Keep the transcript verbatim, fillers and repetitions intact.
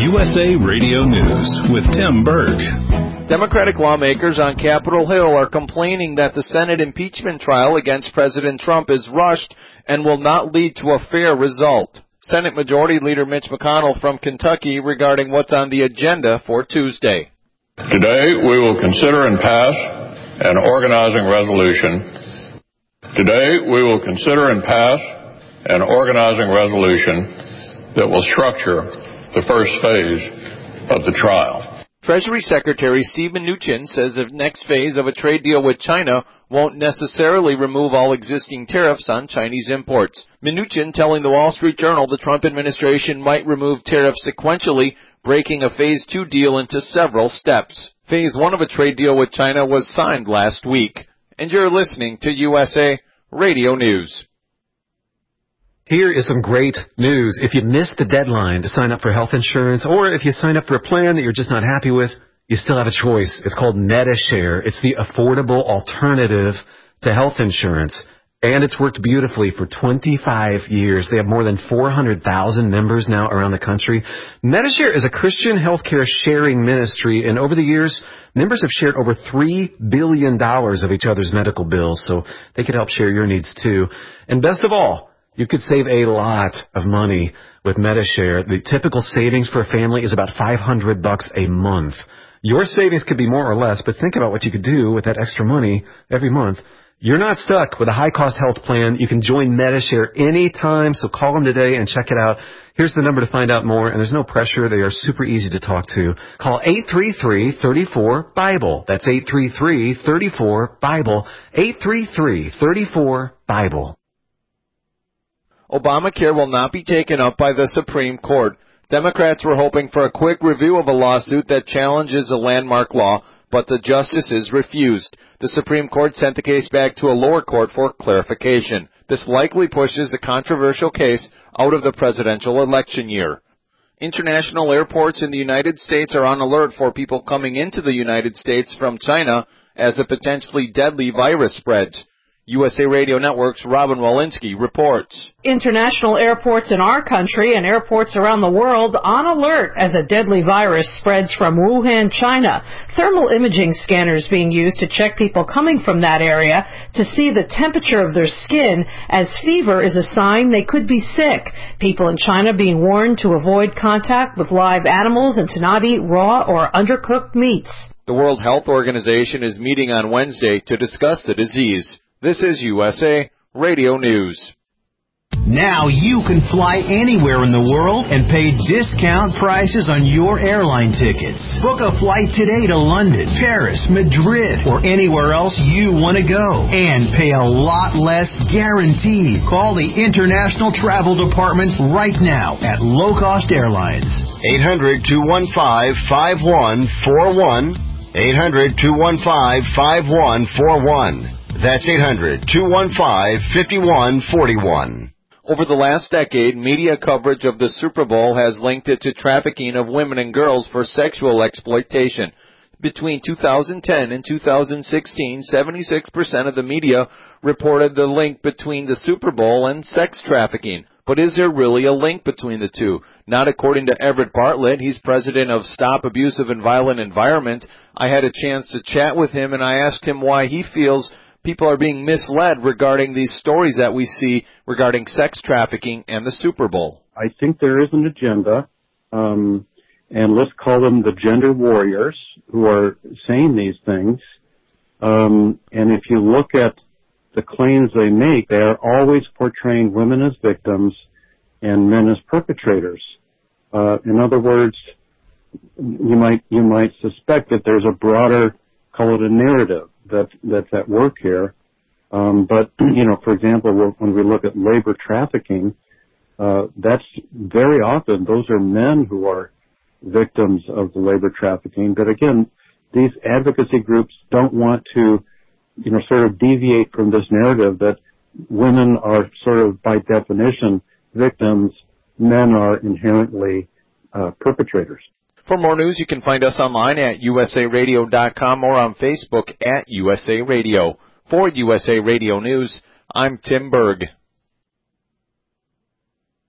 U S A Radio News with Tim Berg. Democratic lawmakers on Capitol Hill are complaining that the Senate impeachment trial against President Trump is rushed and will not lead to a fair result. Senate Majority Leader Mitch McConnell from Kentucky regarding what's on the agenda for Tuesday. Today we will consider and pass an organizing resolution. Today we will consider and pass an organizing resolution that will structure the first phase of the trial. Treasury Secretary Steven Mnuchin says the next phase of a trade deal with China won't necessarily remove all existing tariffs on Chinese imports. Mnuchin telling the Wall Street Journal the Trump administration might remove tariffs sequentially, breaking a Phase two deal into several steps. Phase one of a trade deal with China was signed last week. And you're listening to U S A Radio News. Here is some great news. If you missed the deadline to sign up for health insurance, or if you sign up for a plan that you're just not happy with, you still have a choice. It's called Medi-Share. It's the affordable alternative to health insurance. And it's worked beautifully for twenty-five years. They have more than four hundred thousand members now around the country. Medi-Share is a Christian healthcare sharing ministry, and over the years, members have shared over three billion dollars of each other's medical bills, so they could help share your needs too. And best of all, you could save a lot of money with Medi-Share. The typical savings for a family is about five hundred bucks a month. Your savings could be more or less, but think about what you could do with that extra money every month. You're not stuck with a high-cost health plan. You can join Medi-Share anytime, so call them today and check it out. Here's the number to find out more, and there's no pressure. They are super easy to talk to. Call eight three three, three four, BIBLE. That's eight three three, three four, BIBLE. eight three three, three four, BIBLE. Obamacare will not be taken up by the Supreme Court. Democrats were hoping for a quick review of a lawsuit that challenges a landmark law, but the justices refused. The Supreme Court sent the case back to a lower court for clarification. This likely pushes a controversial case out of the presidential election year. International airports in the United States are on alert for people coming into the United States from China as a potentially deadly virus spreads. U S A Radio Network's Robin Walensky reports. International airports in our country and airports around the world on alert as a deadly virus spreads from Wuhan, China. Thermal imaging scanners being used to check people coming from that area to see the temperature of their skin, as fever is a sign they could be sick. People in China being warned to avoid contact with live animals and to not eat raw or undercooked meats. The World Health Organization is meeting on Wednesday to discuss the disease. This is U S A Radio News. Now you can fly anywhere in the world and pay discount prices on your airline tickets. Book a flight today to London, Paris, Madrid, or anywhere else you want to go. And pay a lot less guaranteed. Call the International Travel Department right now at Low Cost Airlines. eight hundred, two one five, five one four one. eight hundred, two one five, five one four one. That's eight hundred, two one five, five one four one. Over the last decade, media coverage of the Super Bowl has linked it to trafficking of women and girls for sexual exploitation. Between two thousand ten and two thousand sixteen, seventy-six percent of the media reported the link between the Super Bowl and sex trafficking. But is there really a link between the two? Not according to Everett Bartlett. He's president of Stop Abusive and Violent Environment. I had a chance to chat with him, and I asked him why he feels people are being misled regarding these stories that we see regarding sex trafficking and the Super Bowl. I think there is an agenda, um, and let's call them the gender warriors who are saying these things. Um, and if you look at the claims they make, they are always portraying women as victims and men as perpetrators. Uh, in other words, you might you might suspect that there's a broader, call it a narrative, that that's at work here. Um, but, you know, for example, when we look at labor trafficking, uh, that's very often, those are men who are victims of the labor trafficking. But again, these advocacy groups don't want to, you know, sort of deviate from this narrative that women are sort of, by definition, victims, men are inherently uh, perpetrators. For more news, you can find us online at U S A radio dot com or on Facebook at U S A Radio. For U S A Radio News, I'm Tim Berg.